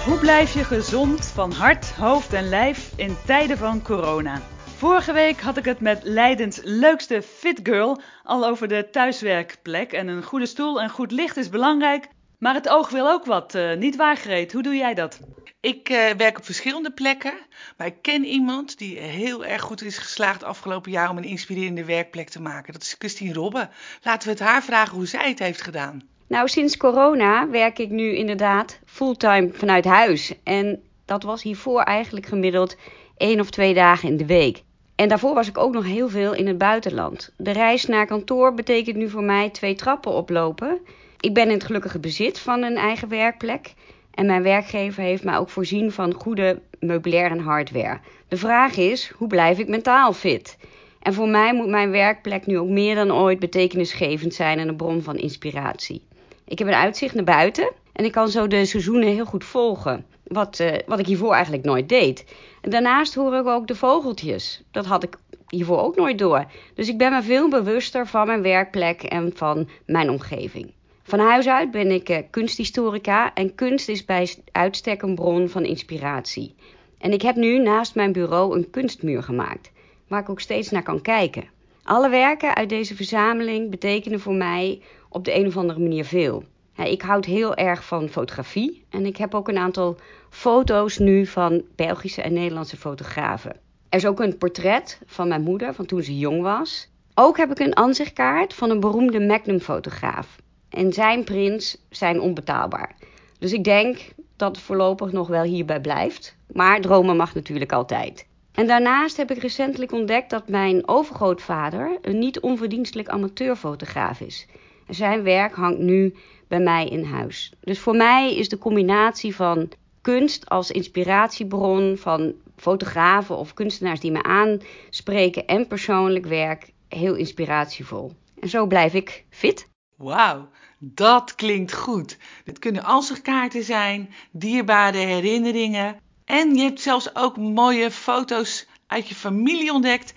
Hoe blijf je gezond van hart, hoofd en lijf in tijden van corona? Vorige week had ik het met Leidens leukste fitgirl al over de thuiswerkplek. En een goede stoel en goed licht is belangrijk, maar het oog wil ook wat, niet waar Greet? Hoe doe jij dat? Ik werk op verschillende plekken, maar ik ken iemand die heel erg goed is geslaagd afgelopen jaar om een inspirerende werkplek te maken. Dat is Christine Robbe. Laten we het haar vragen hoe zij het heeft gedaan. Nou, sinds corona werk ik nu inderdaad fulltime vanuit huis. En dat was hiervoor eigenlijk gemiddeld 1 of 2 dagen in de week. En daarvoor was ik ook nog heel veel in het buitenland. De reis naar kantoor betekent nu voor mij 2 trappen oplopen. Ik ben in het gelukkige bezit van een eigen werkplek. En mijn werkgever heeft mij ook voorzien van goede meubilair en hardware. De vraag is, hoe blijf ik mentaal fit? En voor mij moet mijn werkplek nu ook meer dan ooit betekenisgevend zijn en een bron van inspiratie. Ik heb een uitzicht naar buiten en ik kan zo de seizoenen heel goed volgen. Wat ik hiervoor eigenlijk nooit deed. En daarnaast hoor ik ook de vogeltjes. Dat had ik hiervoor ook nooit door. Dus ik ben me veel bewuster van mijn werkplek en van mijn omgeving. Van huis uit ben ik kunsthistorica en kunst is bij uitstek een bron van inspiratie. En ik heb nu naast mijn bureau een kunstmuur gemaakt, waar ik ook steeds naar kan kijken. Alle werken uit deze verzameling betekenen voor mij op de een of andere manier veel. Ik houd heel erg van fotografie en ik heb ook een aantal foto's nu van Belgische en Nederlandse fotografen. Er is ook een portret van mijn moeder van toen ze jong was. Ook heb ik een ansichtkaart van een beroemde Magnum-fotograaf. En zijn prints zijn onbetaalbaar. Dus ik denk dat het voorlopig nog wel hierbij blijft. Maar dromen mag natuurlijk altijd. En daarnaast heb ik recentelijk ontdekt dat mijn overgrootvader een niet onverdienstelijk amateurfotograaf is. En zijn werk hangt nu bij mij in huis. Dus voor mij is de combinatie van kunst als inspiratiebron van fotografen of kunstenaars die me aanspreken en persoonlijk werk heel inspiratievol. En zo blijf ik fit. Wauw, dat klinkt goed. Het kunnen ansichtkaarten zijn, dierbare herinneringen. En je hebt zelfs ook mooie foto's uit je familie ontdekt.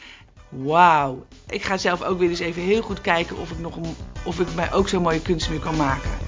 Wauw, ik ga zelf ook weer eens even heel goed kijken of ik mij ook zo'n mooie kunstmuur kan maken.